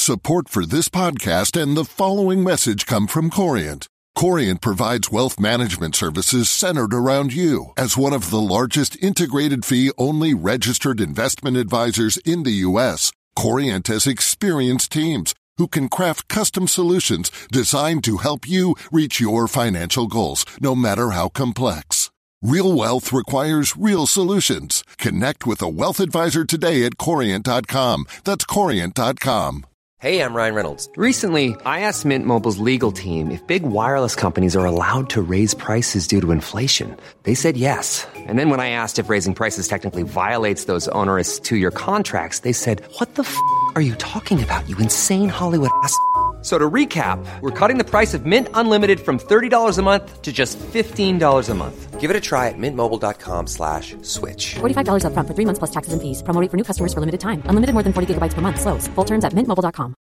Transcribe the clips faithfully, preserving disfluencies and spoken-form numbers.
Support for this podcast and the following message come from Corient. Corient provides wealth management services centered around you. As one of the largest integrated fee-only registered investment advisors in the U S, Corient has experienced teams who can craft custom solutions designed to help you reach your financial goals, no matter how complex. Real wealth requires real solutions. Connect with a wealth advisor today at corient dot com. That's corient dot com. Hey, I'm Ryan Reynolds. Recently, I asked Mint Mobile's legal team if big wireless companies are allowed to raise prices due to inflation. They said yes. And then when I asked if raising prices technically violates those onerous two-year contracts, they said, what the f*** are you talking about, you insane Hollywood ass f- So to recap, we're cutting the price of Mint Unlimited from thirty dollars a month to just fifteen dollars a month. Give it a try at mintmobile.com slash switch. forty-five dollars up front for three months plus taxes and fees. Promo rate for new customers for limited time. Unlimited more than forty gigabytes per month. Slows full terms at mint mobile dot com.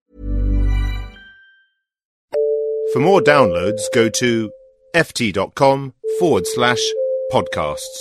For more downloads, go to ft.com forward slash podcasts.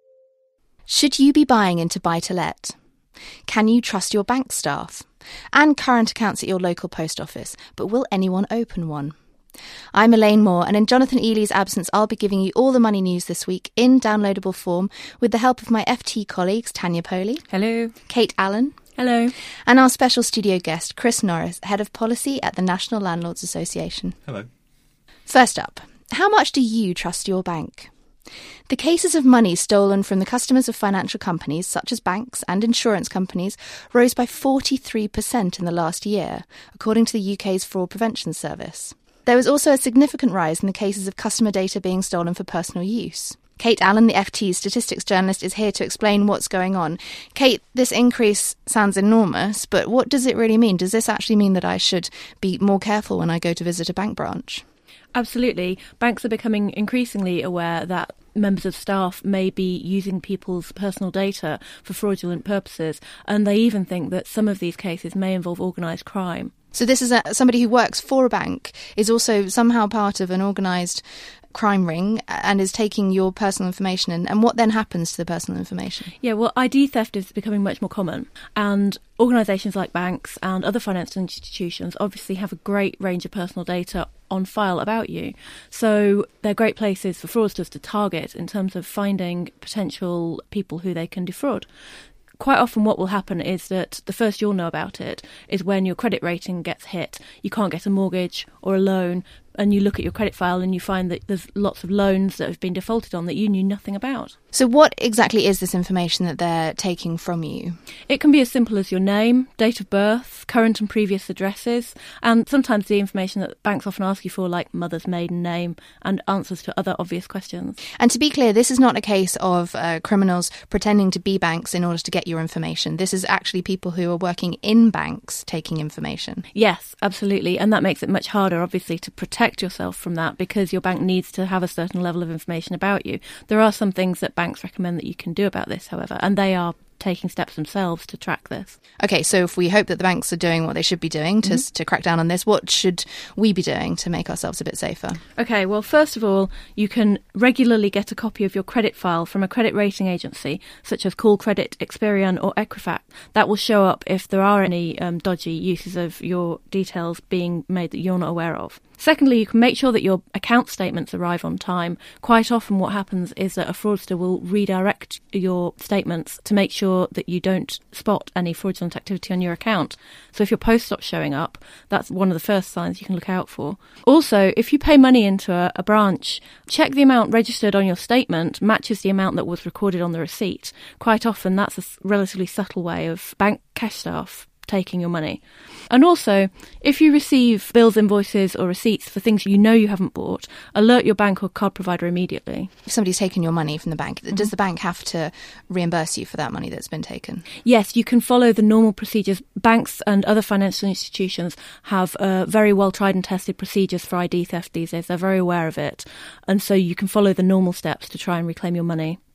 Should you be buying into buy-to-let? Can you trust your bank staff? And current accounts at your local post office, but will anyone open one? I'm Elaine Moore, and in Jonathan Ely's absence, I'll be giving you all the money news this week in downloadable form with the help of my F T colleagues Tanya Poley. Hello. Kate Allen. Hello. And our special studio guest, Chris Norris, Head of Policy at the National Landlords Association. Hello. First up, how much do you trust your bank? The cases of money stolen from the customers of financial companies, such as banks and insurance companies, rose by forty-three percent in the last year, according to the U K's Fraud Prevention Service. There was also a significant rise in the cases of customer data being stolen for personal use. Kate Allen, the F T's statistics journalist, is here to explain what's going on. Kate, this increase sounds enormous, but what does it really mean? Does this actually mean that I should be more careful when I go to visit a bank branch? Absolutely. Banks are becoming increasingly aware that members of staff may be using people's personal data for fraudulent purposes, and they even think that some of these cases may involve organised crime. So this is a, somebody who works for a bank, is also somehow part of an organised crime ring and is taking your personal information. And, and what then happens to the personal information? Yeah, well, I D theft is becoming much more common, and organisations like banks and other financial institutions obviously have a great range of personal data on file about you. So they're great places for fraudsters to target in terms of finding potential people who they can defraud. Quite often what will happen is that the first you'll know about it is when your credit rating gets hit. You can't get a mortgage or a loan, and you look at your credit file and you find that there's lots of loans that have been defaulted on that you knew nothing about. So what exactly is this information that they're taking from you? It can be as simple as your name, date of birth, current and previous addresses, and sometimes the information that banks often ask you for, like mother's maiden name and answers to other obvious questions. And to be clear, this is not a case of uh, criminals pretending to be banks in order to get your information. This is actually people who are working in banks taking information. Yes, absolutely. And that makes it much harder, obviously, to protect yourself from that, because your bank needs to have a certain level of information about you. There are some things that banks recommend that you can do about this, however, and they are taking steps themselves to track this. Okay, so if we hope that the banks are doing what they should be doing to, mm-hmm. to crack down on this, what should we be doing to make ourselves a bit safer? Okay, well, first of all, you can regularly get a copy of your credit file from a credit rating agency, such as Call Credit, Experian or Equifax. That will show up if there are any um, dodgy uses of your details being made that you're not aware of. Secondly, you can make sure that your account statements arrive on time. Quite often what happens is that a fraudster will redirect your statements to make sure that you don't spot any fraudulent activity on your account. So if your post stops showing up, that's one of the first signs you can look out for. Also, if you pay money into a, a branch, check the amount registered on your statement matches the amount that was recorded on the receipt. Quite often that's a relatively subtle way of bank cash staff taking your money. And also, if you receive bills, invoices or receipts for things you know you haven't bought, alert your bank or card provider immediately. If somebody's taken your money from the bank, mm-hmm. does the bank have to reimburse you for that money that's been taken? Yes, you can follow the normal procedures. Banks and other financial institutions have uh, very well tried and tested procedures for I D theft these days. They're very aware of it. And so you can follow the normal steps to try and reclaim your money.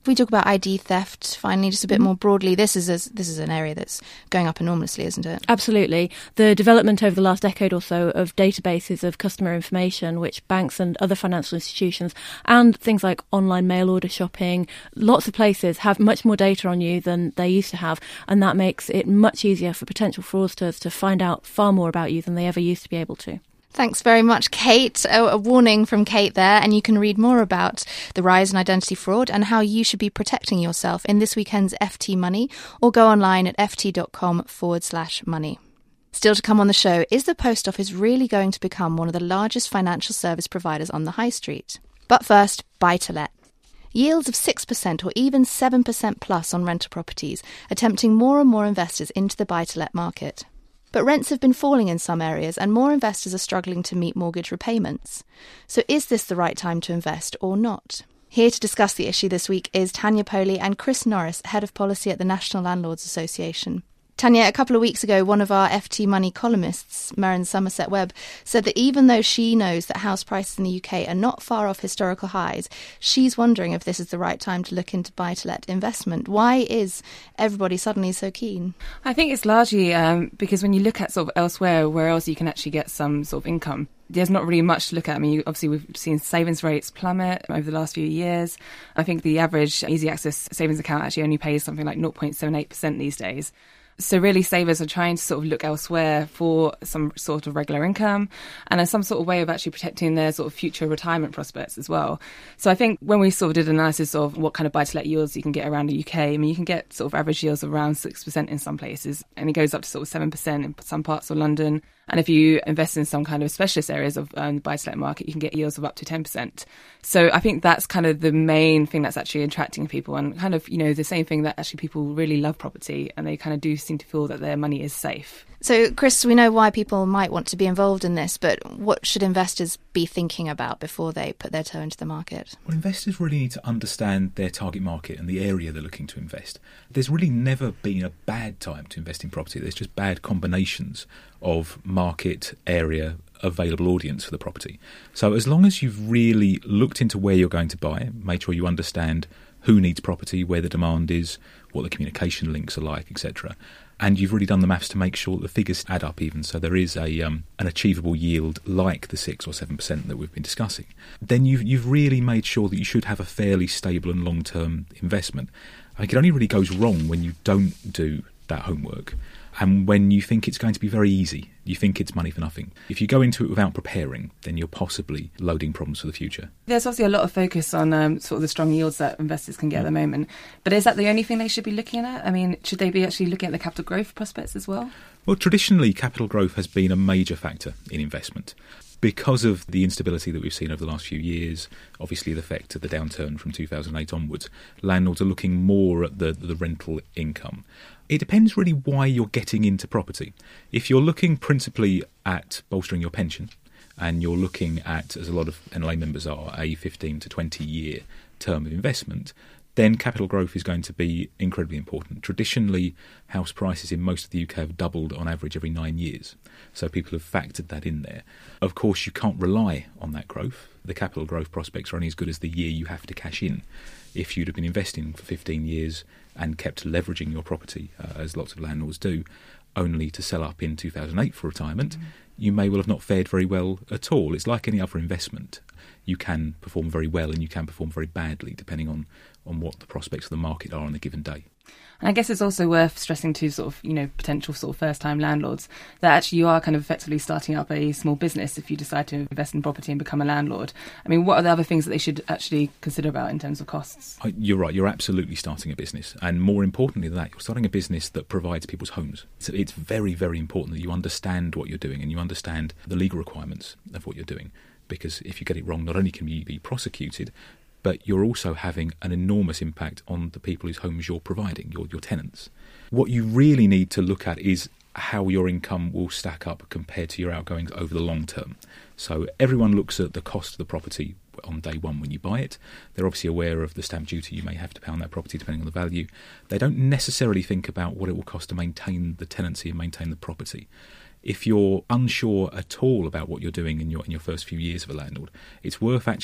If we talk about I D theft, finally, just a bit more broadly, this is a, this is an area that's going up enormously, isn't it? Absolutely. The development over the last decade or so of databases of customer information, which banks and other financial institutions and things like online mail order shopping, lots of places have much more data on you than they used to have, and that makes it much easier for potential fraudsters to find out far more about you than they ever used to be able to. Thanks very much, Kate. A, a warning from Kate there, and you can read more about the rise in identity fraud and how you should be protecting yourself in this weekend's F T Money, or go online at ft.com forward slash money. Still to come on the show, is the Post Office really going to become one of the largest financial service providers on the high street? But first, buy-to-let. Yields of six percent or even seven percent plus on rental properties are tempting more and more investors into the buy-to-let market. But rents have been falling in some areas and more investors are struggling to meet mortgage repayments. So is this the right time to invest or not? Here to discuss the issue this week is Tanya Poley and Chris Norris, Head of Policy at the National Landlords Association. Tanya, a couple of weeks ago, one of our F T Money columnists, Merrin Somerset Webb, said that even though she knows that house prices in the U K are not far off historical highs, she's wondering if this is the right time to look into buy-to-let investment. Why is everybody suddenly so keen? I think it's largely um, because when you look at sort of elsewhere, where else you can actually get some sort of income, there's not really much to look at. I mean, you, obviously, we've seen savings rates plummet over the last few years. I think the average easy access savings account actually only pays something like zero point seven eight percent these days. So really savers are trying to sort of look elsewhere for some sort of regular income and as some sort of way of actually protecting their sort of future retirement prospects as well. So I think when we sort of did an analysis of what kind of buy-to-let yields you can get around the U K, I mean, you can get sort of average yields of around six percent in some places, and it goes up to sort of seven percent in some parts of London. And if you invest in some kind of specialist areas of um, the buy-to-let market, you can get yields of up to ten percent. So I think that's kind of the main thing that's actually attracting people, and kind of, you know, the same thing that actually people really love property and they kind of do seem to feel that their money is safe. So, Chris, we know why people might want to be involved in this, but what should investors be thinking about before they put their toe into the market? Well, investors really need to understand their target market and the area they're looking to invest. There's really never been a bad time to invest in property. There's just bad combinations of market, area, available audience for the property. So as long as you've really looked into where you're going to buy, made sure you understand who needs property, where the demand is, what the communication links are like, et cetera, and you've really done the maths to make sure that the figures add up even, so there is a um, an achievable yield like the six or seven percent that we've been discussing, then you've, you've really made sure that you should have a fairly stable and long-term investment. I think it only really goes wrong when you don't do that homework and when you think it's going to be very easy. You think it's money for nothing. If you go into it without preparing, then you're possibly loading problems for the future. There's obviously a lot of focus on um, sort of the strong yields that investors can get at the moment. But is that the only thing they should be looking at? I mean, should they be actually looking at the capital growth prospects as well? Well, traditionally, capital growth has been a major factor in investment. Because of the instability that we've seen over the last few years, obviously the effect of the downturn from two thousand eight onwards, landlords are looking more at the, the rental income. It depends really why you're getting into property. If you're looking principally at bolstering your pension, and you're looking at, as a lot of N L A members are, a fifteen to twenty year term of investment, then capital growth is going to be incredibly important. Traditionally, house prices in most of the U K have doubled on average every nine years. So people have factored that in there. Of course, you can't rely on that growth. The capital growth prospects are only as good as the year you have to cash in. If you'd have been investing for fifteen years and kept leveraging your property, uh, as lots of landlords do, only to sell up in two thousand eight for retirement, mm. you may well have not fared very well at all. It's like any other investment. You can perform very well and you can perform very badly, depending on, on what the prospects of the market are on a given day. And I guess it's also worth stressing to sort of, you know, potential sort of first-time landlords that actually you are kind of effectively starting up a small business if you decide to invest in property and become a landlord. I mean, what are the other things that they should actually consider about in terms of costs? You're right. You're absolutely starting a business. And more importantly than that, you're starting a business that provides people's homes. So it's very, very important that you understand what you're doing and you understand the legal requirements of what you're doing. Because if you get it wrong, not only can you be prosecuted, but you're also having an enormous impact on the people whose homes you're providing, your, your tenants. What you really need to look at is how your income will stack up compared to your outgoings over the long term. So everyone looks at the cost of the property on day one when you buy it. They're obviously aware of the stamp duty you may have to pay on that property depending on the value. They don't necessarily think about what it will cost to maintain the tenancy and maintain the property. If you're unsure at all about what you're doing in your in your first few years of a landlord, it's worth actually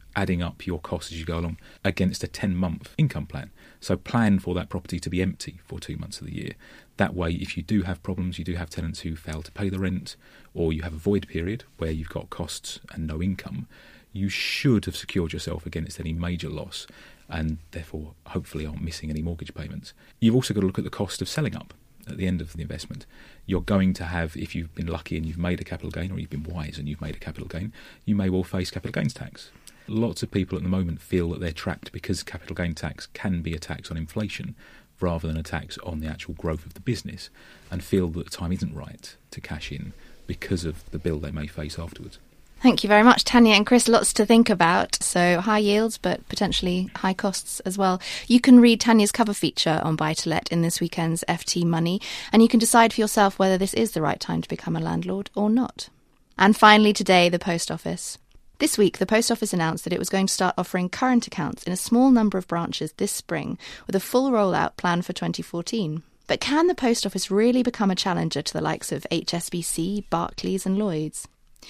adding up your costs as you go along against a ten-month income plan. So plan for that property to be empty for two months of the year. That way, if you do have problems, you do have tenants who fail to pay the rent, or you have a void period where you've got costs and no income, you should have secured yourself against any major loss and therefore hopefully aren't missing any mortgage payments. You've also got to look at the cost of selling up at the end of the investment. You're going to have, if you've been lucky and you've made a capital gain, or you've been wise and you've made a capital gain, you may well face capital gains tax. Lots of people at the moment feel that they're trapped because capital gain tax can be a tax on inflation rather than a tax on the actual growth of the business, and feel that the time isn't right to cash in because of the bill they may face afterwards. Thank you very much, Tanya and Chris. Lots to think about. So high yields, but potentially high costs as well. You can read Tanya's cover feature on Buy to Let in this weekend's F T Money, and you can decide for yourself whether this is the right time to become a landlord or not. And finally today, the Post Office. This week, the Post Office announced that it was going to start offering current accounts in a small number of branches this spring, with a full rollout planned for twenty fourteen. But can the Post Office really become a challenger to the likes of H S B C, Barclays and Lloyds?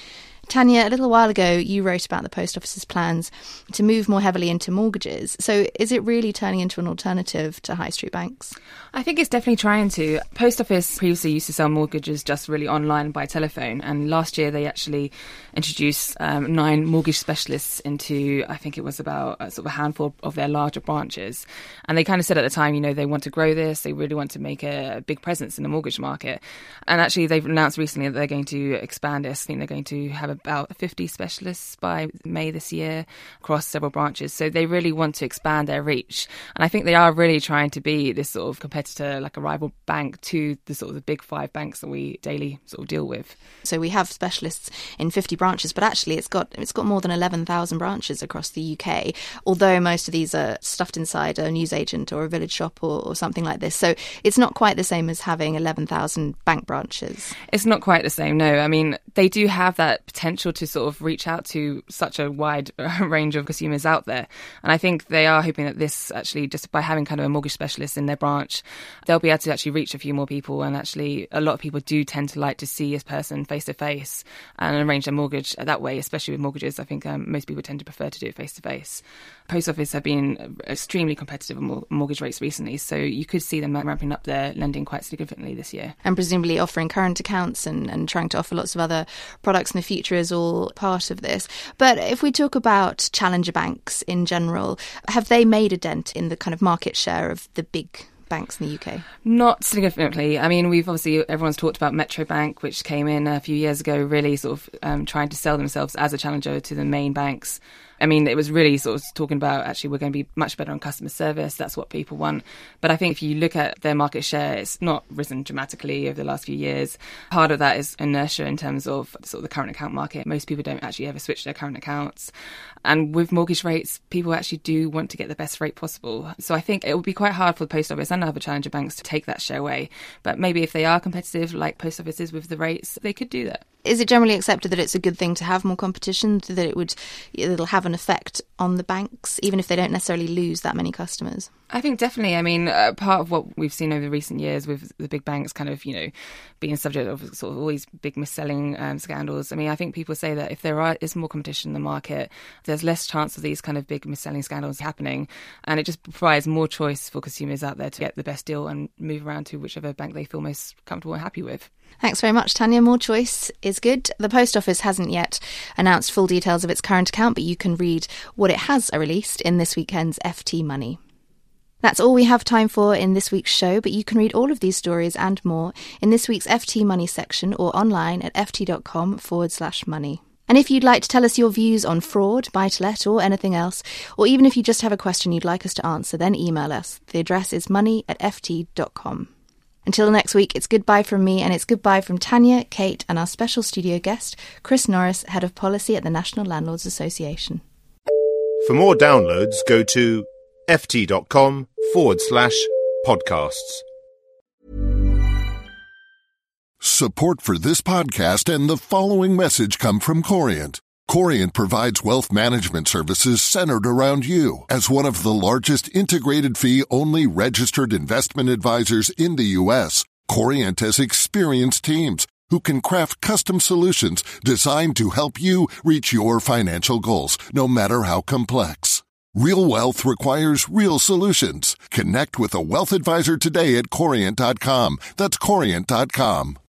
Tanya, a little while ago, you wrote about the Post Office's plans to move more heavily into mortgages. So is it really turning into an alternative to high street banks? I think it's definitely trying to. Post Office previously used to sell mortgages just really online by telephone. And last year they actually introduced um, nine mortgage specialists into, I think it was about a, sort of a handful of their larger branches. And they kind of said at the time, you know, they want to grow this. They really want to make a big presence in the mortgage market. And actually they've announced recently that they're going to expand this. I think they're going to have a about fifty specialists by May this year across several branches. So they really want to expand their reach. And I think they are really trying to be this sort of competitor, like a rival bank to the sort of the big five banks that we daily sort of deal with. So we have specialists in fifty branches, but actually it's got it's got more than eleven thousand branches across the U K, although most of these are stuffed inside a newsagent or a village shop or, or something like this. So it's not quite the same as having eleven thousand bank branches. It's not quite the same, no. I mean, they do have that potential to sort of reach out to such a wide range of consumers out there. And I think they are hoping that this actually, just by having kind of a mortgage specialist in their branch, they'll be able to actually reach a few more people. And actually, a lot of people do tend to like to see this person face to face and arrange their mortgage that way, especially with mortgages. I think um, most people tend to prefer to do it face to face. Post Office have been extremely competitive on mortgage rates recently, so you could see them ramping up their lending quite significantly this year. And presumably offering current accounts and, and trying to offer lots of other products in the future is all part of this. But if we talk about challenger banks in general, have they made a dent in the kind of market share of the big banks in the U K? Not significantly. I mean, we've obviously, everyone's talked about Metro Bank, which came in a few years ago, really sort of um, trying to sell themselves as a challenger to the main banks. I mean, it was really sort of talking about, actually, we're going to be much better on customer service. That's what people want. But I think if you look at their market share, it's not risen dramatically over the last few years. Part of that is inertia in terms of sort of the current account market. Most people don't actually ever switch their current accounts. And with mortgage rates, people actually do want to get the best rate possible. So I think it would be quite hard for the Post Office and other challenger banks to take that share away. But maybe if they are competitive, like Post Office is with the rates, they could do that. Is it generally accepted that it's a good thing to have more competition, that it would it'll have an effect on the banks, even if they don't necessarily lose that many customers? I think definitely. I mean, uh, part of what we've seen over the recent years with the big banks kind of, you know, being subject of sort of all these big mis-selling um, scandals. I mean, I think people say that if there are, is more competition in the market, there's less chance of these kind of big mis-selling scandals happening. And it just provides more choice for consumers out there to get the best deal and move around to whichever bank they feel most comfortable and happy with. Thanks very much, Tanya. More choice is good. The Post Office hasn't yet announced full details of its current account, but you can read what it has released in this weekend's F T Money. That's all we have time for in this week's show, but you can read all of these stories and more in this week's F T Money section or online at ft.com forward slash money. And if you'd like to tell us your views on fraud, buy-to-let or anything else, or even if you just have a question you'd like us to answer, then email us. The address is money at ft dot com. Until next week, it's goodbye from me, and it's goodbye from Tanya, Kate, and our special studio guest, Chris Norris, Head of Policy at the National Landlords Association. For more downloads, go to ft.com forward slash podcasts. Support for this podcast and the following message come from Corient. Corient provides wealth management services centered around you. As one of the largest integrated fee-only registered investment advisors in the U S, Corient has experienced teams who can craft custom solutions designed to help you reach your financial goals, no matter how complex. Real wealth requires real solutions. Connect with a wealth advisor today at Corient dot com. That's Corient dot com.